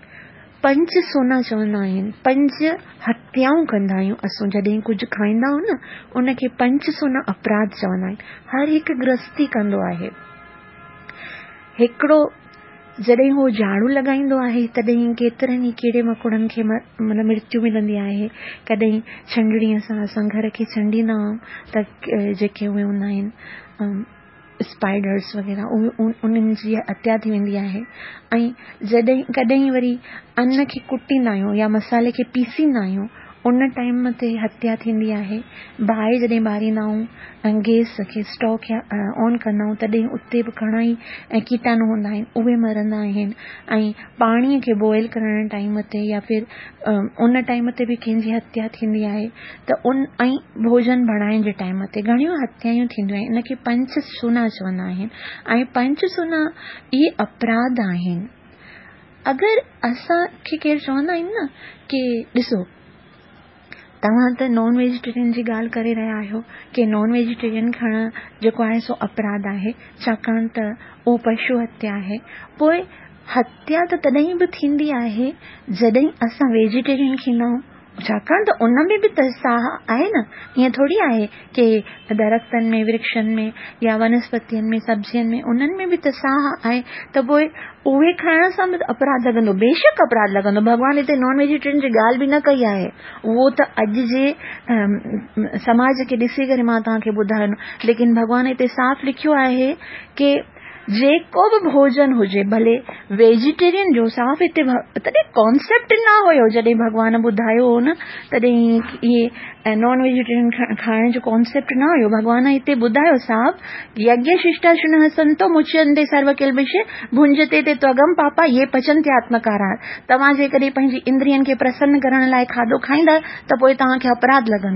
5 सोना चवंदा आहिनि, 5 हत्याऊं कंदा आहियूं असां जॾहिं कुझु खाईंदा आहियूं न, उनखे 5 सोना अपराध चवंदा आहिनि। हर हिकु गृहस्थी कंदो आहे। हिकिड़ो जॾहिं हो झाड़ू लॻाईंदो आहे तॾहिं केतिरनि ई कीड़े मकोड़नि खे मतलब मृत्यु मिलंदी आहे। कॾहिं छंडड़ीअ सां असां घर खे छंडींदा आहियूं त जेके उहे हूंदा आहिनि स्पाइडर्स वग़ैरह, उन्हनि जी हत्या थी वेंदी आहे। ऐं जॾहिं कॾहिं वरी अन्न खे कुटींदा आहियूं या मसाले खे पीसींदा आहियूं, उन टाइम ते हत्या थींदी आहे। बाहि जॾहिं ॿारींदा आहियूं, गैस खे स्टोव खे ऑन कंदा आहियूं, तॾहिं उते बि घणा ई कीटाणु हूंदा आहिनि, उहे मरंदा आहिनि। ऐं पाणीअ खे बॉइल करण टाइम ते या फिर उन टाइम ते बि कंहिंजी हत्या थींदी आहे। त ऐं भोजन बणाइण जे टाइम ते घणियूं हत्यायूं थींदियूं आहिनि। इनखे 5 सुना चवंदा आहिनि। ऐं 5 सुना इहे अपराध आहिनि। अगरि असांखे केरु चवंदा आहिनि न कि ॾिसो तव्हां त नॉन वेजिटेरियन जी ॻाल्हि करे रहिया आहियो कि नॉन वेजिटेरियन खाइण जेको आहे सो अपराध आहे, छाकाणि त उहो पशु हत्या आहे। पोइ हत्या त तॾहिं बि थींदी आहे जॾहिं असां वेजिटेरियन थींदा आहियूं, छाकाणि त उन में बि त साह आहे न। ईअं थोरी आहे कि दरख़्तनि में, वृक्षनि में या वनस्पतियुनि में, सब्जियुनि में, उन्हनि में बि त साह आहे। त पोइ उहे खाइण सां बि अपराध लॻंदो? बेशक अपराध लॻंदो। भगवान हिते नॉन वेजिटेरियन जी ॻाल्हि बि न कई आहे। उहो त अॼु जे समाज खे ॾिसी करे मां तव्हांखे ॿुधायो, लेकिन भगवान हिते साफ़ लिखियो आहे कि जेको बि भोजन हुजे, भले वेजिटेरियन जो, साफ़ हिते तॾहिं कॉन्सेप्ट न हुयो। जॾहिं भगवान ॿुधायो हो न, तॾहिं इहे नॉन वेजिटेरियन खाइण जो कॉन्सेप्ट न हुयो। भगवान हिते ॿुधायो साफ़, यज्ञ शिष्टाशिनः संतो मुच्यन्ते सर्व किल्बिषय भुंजते ते त्वगम पापा ये पचन्ति आत्मकारणात्। तव्हां जेकॾहिं पंहिंजी इंद्रियनि खे प्रसन्न करण लाइ खाधो खाईंदा त पोइ तव्हांखे अपराध लॻंदो।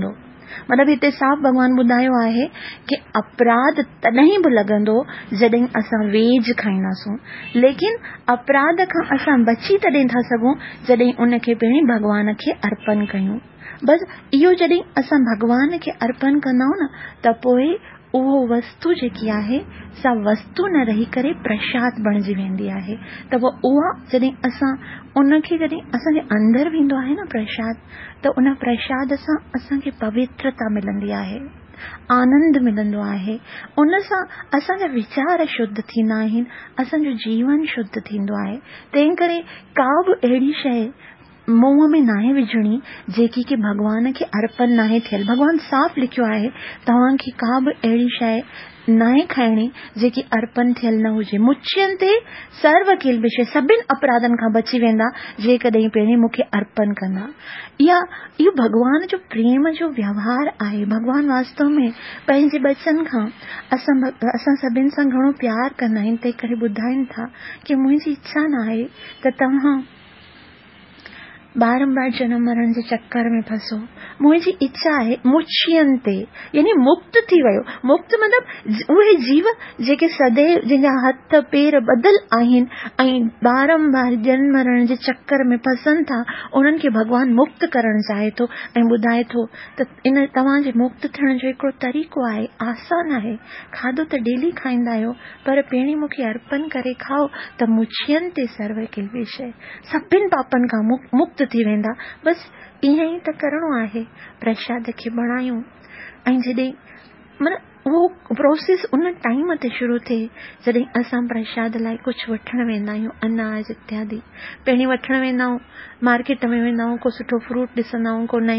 मतलब हिते साफ़ भगवान ॿुधायो आहे कि अपराध तॾहिं बि लॻंदो जॾहिं असां वेज खाईंदासूं, लेकिन अपराध खां असां बची तॾहिं था सघूं जॾहिं उनखे पहिरीं भगवान खे अर्पण कयूं। बस इहो जॾहिं असां भगवान खे अर्पण कंदाऊं न त पोइ उहो वस्तु जेकी आहे सा वस्तु न रही करे प्रसाद बणिजी वेंदी आहे। त उहा जॾहिं असां उनखे जॾहिं असांजे अंदरि वेंदो आहे न प्रसाद, त उन प्रसाद सां असांखे पवित्रता मिलंदी आहे, आनंद मिलंदो आहे, उन सां असांजा वीचार शुद्ध थींदा आहिनि, असांजो जीवन शुद्ध थींदो आहे। तंहिं करे का बि अहिड़ी शइ मुंहं में नाहे विझणी जेकी कि भगवान खे अर्पण नाहे थियल। भगवान साफ़ लिखियो आहे तव्हांखे का बि अहिड़ी शइ नाहे खाइणी जेकी अर्पण थियल न हुजे। मुच्यन्ते सर्व किल्बिष, सभिनि अपराधनि खां बची वेंदा जेकॾहिं पहिरीं मूंखे अर्पण कंदा। इहो भगवान जो प्रेम जो व्यवहार आहे। भगवान वास्तव में पंहिंजे बचन खां असां सभिनि सां घणो प्यार कंदा आहिनि, तंहिं करे ॿुधाइनि था कि मुंहिंजी इच्छा न आहे त तव्हां बारंबार जन्म मरण जे चक्कर में फंसो। मुंहिंजी इच्छा आहे मुच्यन्ते यानी मुक्त थी वियो। मुक्त मतलब उहे जीव जेके सदैव जंहिंजा हथ पेर बदल आहिनि ऐं बारंबार जन्म मरण जे चक्कर में फसनि था, उन्हनि खे भगवान मुक्त करणु चाहे थो ऐं ॿुधाए थो त इन तव्हांजे मुक्त थियण जो हिकिड़ो तरीक़ो आहे, आसान आहे। खाधो त डेली खाईंदा आहियो पर पहिरीं मूंखे अर्पण करे खाओ त मुच्यन्ते सर्व किल्बिष, सभिनि पापनि खां मुक्त थी वेंदा। बस ईअं ई त करणो आहे, प्रसाद खे बणायूं ऐं जॾहिं मतलब उहो प्रोसेस उन टाइम ते शुरू थिए जॾहिं असां प्रसाद लाइ कुझु वठण वेंदा आहियूं, अनाज इत्यादि। पहिरीं वठण वेंदा आहियूं, मार्केट में वेंदा आहियूं, को सुठो फ्रूट ॾिसंदा आहियूं, को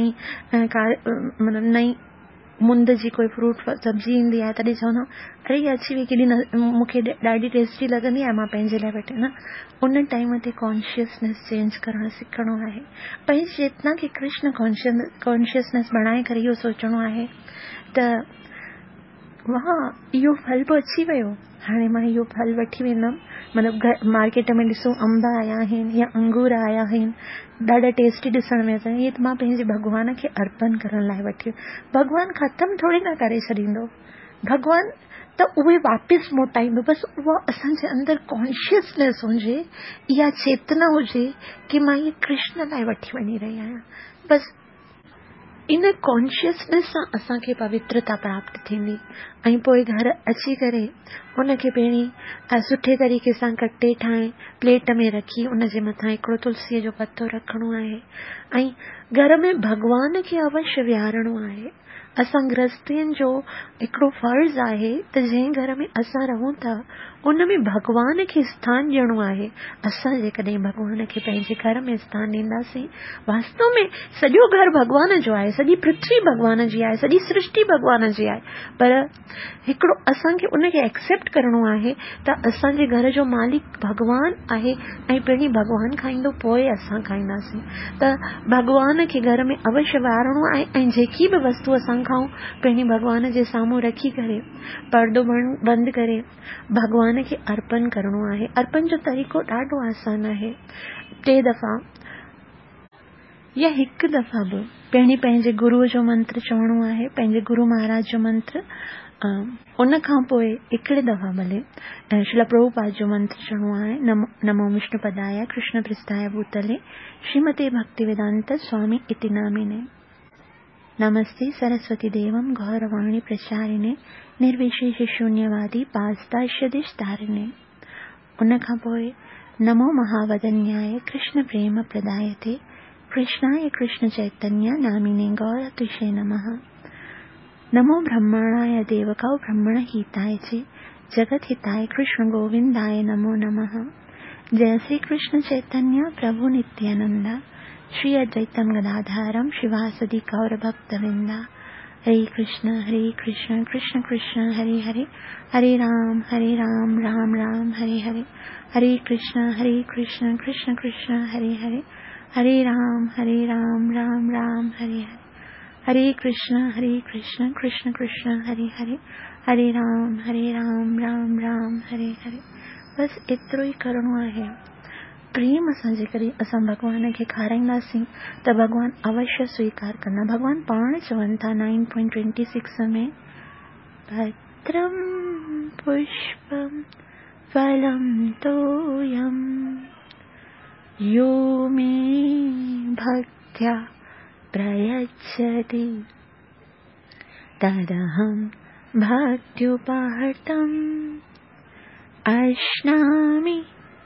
नई मुंद जी कोई फ्रूट सब्जी ईंदी आहे, तॾहिं चवंदा आहियूं अरे अची वई, केॾी मूंखे ॾाढी टेस्टी लॻंदी आहे, मां पंहिंजे लाइ वठी न। उन टाइम ते कॉन्शियसनेस चेंज करणु सिखणो आहे, पंहिंजी चेतना खे कृष्ण कॉन्शियसनेस बणाए करे इहो सोचणो आहे त वाह इहो फल बि अची वियो, हाणे मां इहो फल वठी वेंदमि। मतलब मार्केट में ॾिसो अंब आया आहिनि या अंगूर आया आहिनि, ॾाढा टेस्टी ॾिसण में अचनि, इहे त मां पंहिंजे भगवान खे अर्पण करण लाइ वठी। भगवान ख़तम थोरी न करे छॾींदो, भगवान त उहे वापसि मोटाईंदो। बसि उहा असांजे अंदरि कॉन्शियसनेस हुजे, इहा चेतना हुजे कि मां इहे कृष्ण लाइ वठी वञी रही आहियां। बसि इन कॉन्शियसनेस सां असांखे पवित्रता प्राप्त थींदी ऐं पोइ घर अची करे उनखे पहिरीं सुठे तरीक़े सां कटे ठाहे प्लेट में रखी उन जे मथां हिकिड़ो तुलसीअ जो पत्तो रखणो आहे ऐं घर में भगवान खे अवश्य विहारणो आहे। असां गृहस्थियुनि जो हिकिड़ो फर्ज़ आहे त जंहिं घर में असां रहूं था उन में भगवान खे स्थान ॾियणो आहे। असां जेकॾहिं भगवान खे पंहिंजे घर में स्थान ॾींदासीं, वास्तव में सॼो घर भगवान जो आहे, सॼी पृथ्वी भगवान जी आहे, सॼी सृष्टि भगवान जी आहे, पर हिकिड़ो असांखे उनखे एक्सेप्ट करणो आहे त असांजे घर जो मालिक भगवान आहे ऐं पहिरीं भगवान खाईंदो पोइ असां खाईंदासीं। त भगवान खे घर में अवश्य विहारणो आहे ऐं जेकी बि वस्तु असां खाऊं पहिरीं भगवान जे साम्हूं रखी करे पर्दो बंदि करे भगवान खे अर्पण करणो आहे। अर्पण जो तरीक़ो ॾाढो आसान आहे। 3 दफ़ा या 1 दफ़ा बि पहिरीं पंहिंजे गुरुअ जो मंत्र चवणो आहे, पंहिंजे गुरु महाराज जो मंत्र। उन खां पोइ 1 दफ़ा भले श्रील प्रभुपाद जो मंत्र चवणो आहे, नमो विष्णुपदाय कृष्ण पृष्ठाय भूतले श्रीमते भक्ति वेदांत स्वामी इति नामिने, नमस्ते सरस्वती देवं गौरवाणी प्रचारिणे निर्विशेष शून्यवादी पास्ताश्यदिष्टारिणे। उन खां पोइ नमो महावदन्याय कृष्ण प्रेम प्रदायते कृष्णाय कृष्ण चैतन्य नामिने गौरतुषे नमः। नमो ब्रह्मणाय देवकौ ब्रह्मण हिताय च जगत हिताय कृष्ण गोविंदाय नमो नमः। जय श्री कृष्ण चैतन्य प्रभु नित्यानंदा श्री अद्वैतम गदाधारम शिवासदि गौर भक्तवृंदा। हरे कृष्ण कृष्ण कृष्ण हरे हरे, हरे राम राम राम हरे हरे, हरे कृष्ण कृष्ण कृष्ण हरे हरे, हरे राम राम राम हरे हरे, हरे कृष्ण कृष्ण कृष्ण हरे हरे, हरे राम राम राम हरे हरे। बस एतिरो ई करणो आहे। प्रेम सां जेकॾहिं असां भॻवान खे खाराईंदासीं त भॻवान अवश्य स्वीकार कंदा। भॻवान पाण चवनि था 9.26 में, भद्रं पुष्पं फलं तोयं यो मे भक्त्या प्रयच्छति तदहं भक्त्युपहर्तम् अश्नामि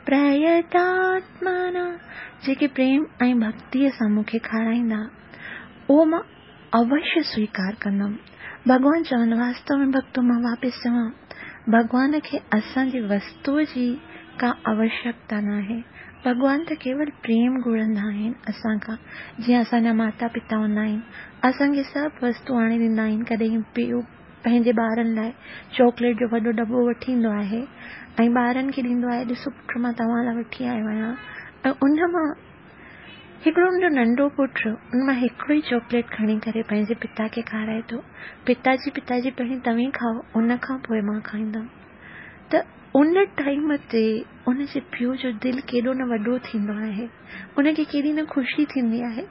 प्रयतात्मना। जेके प्रेम ऐं भक्तीअ सां मूंखे खाराईंदा उहो मां अवश्य स्वीकार कंदमि। भॻवान चवनि, वास्तव में भक्तो मां वापसि चवां, भॻवान खे असांजी वस्तुअ जी का आवश्यकता न आहे। भॻवान त केवल प्रेम घुरंदा आहिनि असांखां। जीअं असांजा माता पिता हूंदा आहिनि, असांखे सभु वस्तू आणे ॾींदा आहिनि। कॾहिं पीउ पंहिंजे ॿारनि लाइ चॉकलेट जो वॾो दॿो वठी ईंदो आहे ऐं ॿारनि खे ॾींदो आहे, ॾिसो पुट मां तव्हां लाइ वठी आयो आहियां। ऐं उन मां हिकिड़ो मुंहिंजो नंढो पुटु उन मां हिकिड़ो ई चॉकलेट खणी करे पंहिंजे पिता खे खाराए थो। पिताजी पहिरीं तव्हीं खाओ, उन खां पोइ मां खाईंदमि। त उन टाइम ते उनजे पीउ जो दिलि केॾो न वॾो थींदो आहे, उनखे केॾी न ख़ुशी थींदी आहे।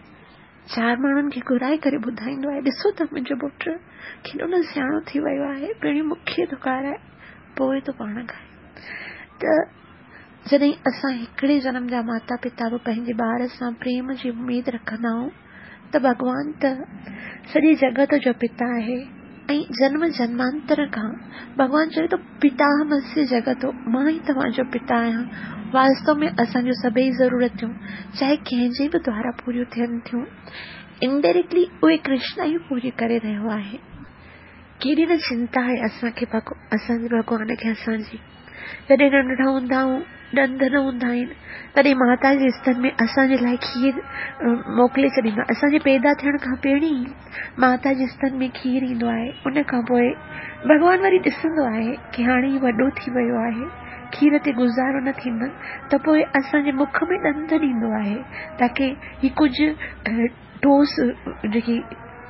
4 माण्हुनि खे घुराए करे ॿुधाईंदो आहे, ॾिसो त मुंहिंजो पुटु केॾो न सियाणो थी वियो आहे, पहिरीं मूंखे थो खाराए, पोइ तो पाण खाए। त जॾहिं असां हिकिड़े जन्म जा माता पिता बि पंहिंजे ॿार सां प्रेम जी उमेद रखंदा आहियूं त भॻवान त सॼी जगत जो पिता आहे ऐं जन्म जन्मांतर खां भॻवान चवे थो, पितामहस्य जगतो, मां ई तव्हांजो पिता आहियां। वास्तव में असांजो सभई ज़रूरतूं चाहे कंहिंजे बि द्वारा पूरियूं थियनि थियूं, इनडायरेक्टली उहे कृष्ण ई पूरी करे रहियो आहे। केॾी न चिंता आहे असांखे असांजे भॻवान खे असांजी। जॾहिं नंढड़ा हूंदा आहियूं, ॾंद न हूंदा आहिनि, तॾहिं माता जे स्तन में असांजे लाइ खीर मोकिले छॾींदो। असांजे पैदा थियण खां पहिरीं माता जे स्तन में खीर ईंदो आहे। उन खां पोइ भॻवान वरी ॾिसंदो आहे कि हाणे ही वॾो थी वियो आहे, खीर ते गुज़ारो न थींदो, त पोइ असांजे मुख में ॾंद ॾींदो आहे ताकि ही कुझु ठोस जेकी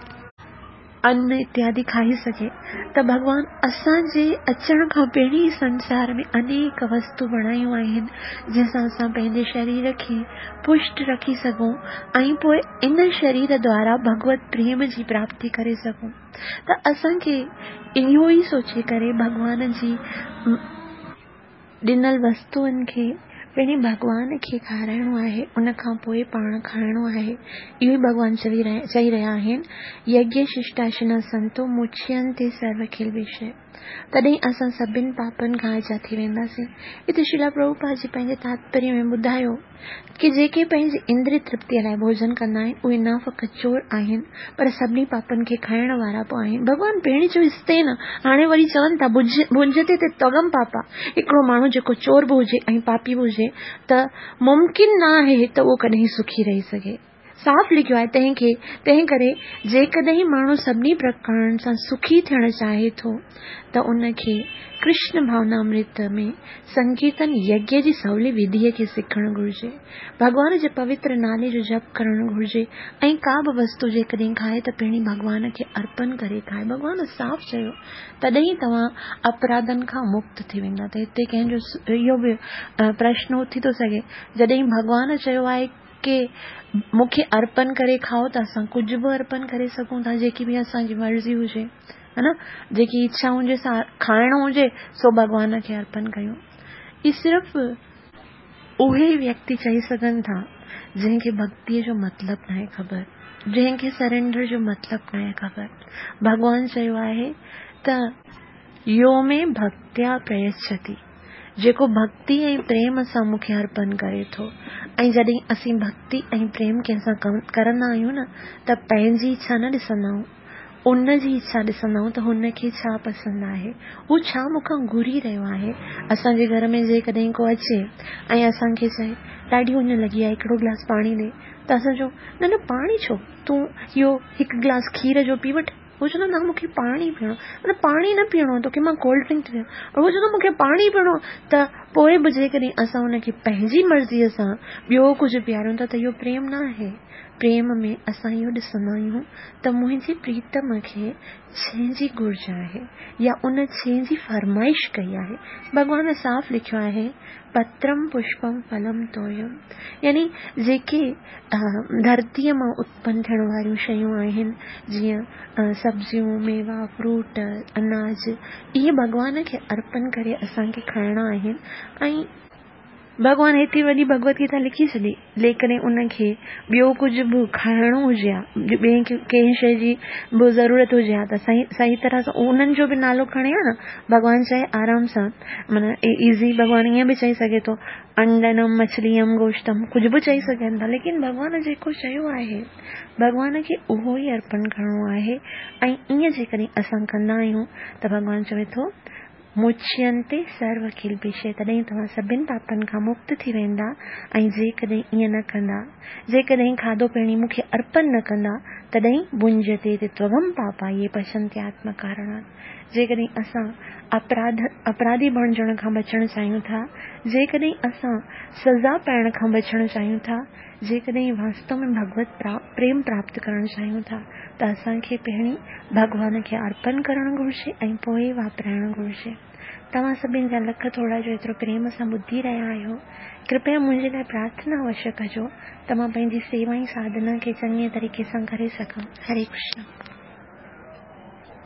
अन्न इत्यादि खाई सघे। त भॻवान असांजे अचण खां पहिरीं संसार में अनेक वस्तु बणायूं आहिनि जंहिंसां असां पंहिंजे शरीर खे पुष्ट रखी सघूं ऐं पोइ इन शरीर द्वारा भगवत प्रेम जी प्राप्ति करे सघूं। त असांखे इहो ई सोचे करे भॻवान जी ॾिनल वस्तुअनि खे पहिरीं भॻवान खे खाराइणो आहे, उन खां पोइ पाण खाइणो आहे। इहो ई भॻवान चई रहिया आहिनि, यज्ञ शिष्टाशिना संतो मुच्यन्ते सर्व खिल विषय। तॾहिं असां सभिनि पापनि खां आजा थी वेंदासीं। हिते श्रीला प्रभुपाद जी पंहिंजे तात्पर्य में ॿुधायो कि जेके पंहिंजे इंद्रिय तृप्तिअ लाइ भोजन कंदा आहिनि उहे न फ़क़ति चोर आहिनि पर सभिनी पापनि खे खाइण वारा बि आहिनि। भॻवान पहिरीं चयो न, हाणे वरी चवनि था भुंजते ते त्वगम पापा। हिकिड़ो माण्हू जेको चोर बि हुजे ऐं पापी बि हुजे त मुमकिन न आहे त उहो कॾहिं सुखी रही सघे। साफ़ लिखियो आहे। तंहिं करे जेकॾहिं माण्हू सभिनी प्रकारनि सां सुखी थियण चाहे थो त उनखे कृष्ण भावनामृत में संकीर्तन यज्ञ जी सवली विधिअ खे सिखणु घुर्जे, भॻवान जे पवित्र नाले जो जप करणु घुर्जे ऐं का बि वस्तु जेकॾहिं खाए त पहिरीं भॻवान खे अर्पण करे खाए। भॻवान साफ़ चयो, तॾहिं तव्हां अपराधनि खां मुक्त थी वेंदा। त हिते कंहिंजो इहो बि प्रश्न उथी थो सघे, जॾहिं भॻवान चयो आहे कि मूंखे अर्पण करे खाओ त असां कुझु बि अर्पण करे सघूं था, जेकी बि असांजी मर्ज़ी हुजे, है न, जेकी इच्छा हुजे सां खाइणो हुजे सो भॻवान खे अर्पण कयूं। ई सिर्फ़ उहे व्यक्ति चई सघनि था जंहिंखे भक्तीअ जो मतिलबु न आहे ख़बर, जंहिंखे सरेंडर जो मतिलबु न आहे ख़बर। भॻवान चयो आहे त यो में भक्त्या प्रयच्छति, जेको भक्ति ऐं प्रेम सां मूंखे अर्पण करे थो। ऐं जॾहिं असीं भक्ति ऐं प्रेम कंहिंसां करंदा आहियूं न त पंहिंजी इच्छा न ॾिसंदा आहियूं, उन जी इच्छा ॾिसंदा आहियूं त हुनखे छा पसंदि आहे, हू छा मूंखां घुरी रहियो आहे। असांजे घर में जेकॾहिं को अचे ऐं असांखे चए ॾाढी उञ लॻी आहे, हिकिड़ो गिलास पाणी ॾे, त असां चऊं न पाणी छो, तूं इहो हिकु गिलास खीर जो पी वठि। वो चवंदो न मूंखे पाणी पीअणो, मतलब पाणी न पीअणो, तोखे मां कोल्ड ड्रिंक थी ॾियां। और वो चवंदो मूंखे पाणी पीअणो, त पोइ बि जेकॾहिं असां उनखे पंहिंजी मर्ज़ीअ सां ॿियो कुझु प्यारियूं था त इहो प्रेम न आहे। प्रेम में असां इहो ॾिसंदा आहियूं त मुंहिंजी प्रीतम खे जंहिंजी घुर्ज आहे या उन जंहिंजी फरमाइश कई आहे, भॻवान साफ़ लिखियो आहे पत्रम पुष्पम फलम तोयम, यानी जेके धरतीअ मां उत्पन्न थियण वारियूं शयूं आहिनि, जीअं सब्जियूं, मेवा, फ्रूट, अनाज, इहे भॻवान खे अर्पण करे असांखे खाइणा आहिनि। ऐं भॻवान एतिरी वॾी भगवत गीता लिखी छॾी, लेकिन उनखे ॿियो कुझु बि खाइणो हुजे हा, ॿिए कंहिं शइ जी बि ज़रूरत हुजे हा त सही तरह सां उन्हनि जो बि नालो खणे हा न। भॻवान चए आराम सां, माना ईज़ी, भॻवान ईअं बि चई सघे थो अंडनम मछलियम गोश्तम, कुझु बि चई सघनि था, लेकिन भॻवान जेको चयो आहे भॻवान खे उहो ई अर्पण करिणो आहे। ऐं ईअं जेकॾहिं असां कंदा आहियूं त भॻवान चवे थो मुच्यन्ते सर्व किल्बिषे, तॾहिं तव्हां सभिनि पापनि खां मुक्त थी वेंदा। ऐं जेकॾहिं ईअं न कंदा, जेकॾहिं खाधो पीणी मूंखे अर्पण न कंदा, तॾहिं भुंजते त्वगम पापा ये पश्यन्ति आत्म कारणात्, जेकॾहिं असां अपराधी बणजण खां बचणु चाहियूं था, जेकॾहिं असां सज़ा पाइण खां बचणु चाहियूं था, जेकॾहिं वास्तव में भगवत प्रेम प्राप्त करणु चाहियूं था, त असांखे पहिरीं भॻवान खे अर्पण करणु घुरिजे ऐं पोइ वापराइणु घुरिजे। तव्हां सभिनि जा लख थोड़ा जो एतिरो प्रेम सां ॿुधी रहिया आहियो। कृपया मुंहिंजे लाइ प्रार्थना अवश्य कजो त मां पंहिंजी सेवा ऐं साधना खे चङे तरीक़े सां करे सघां। हरे कृष्ण।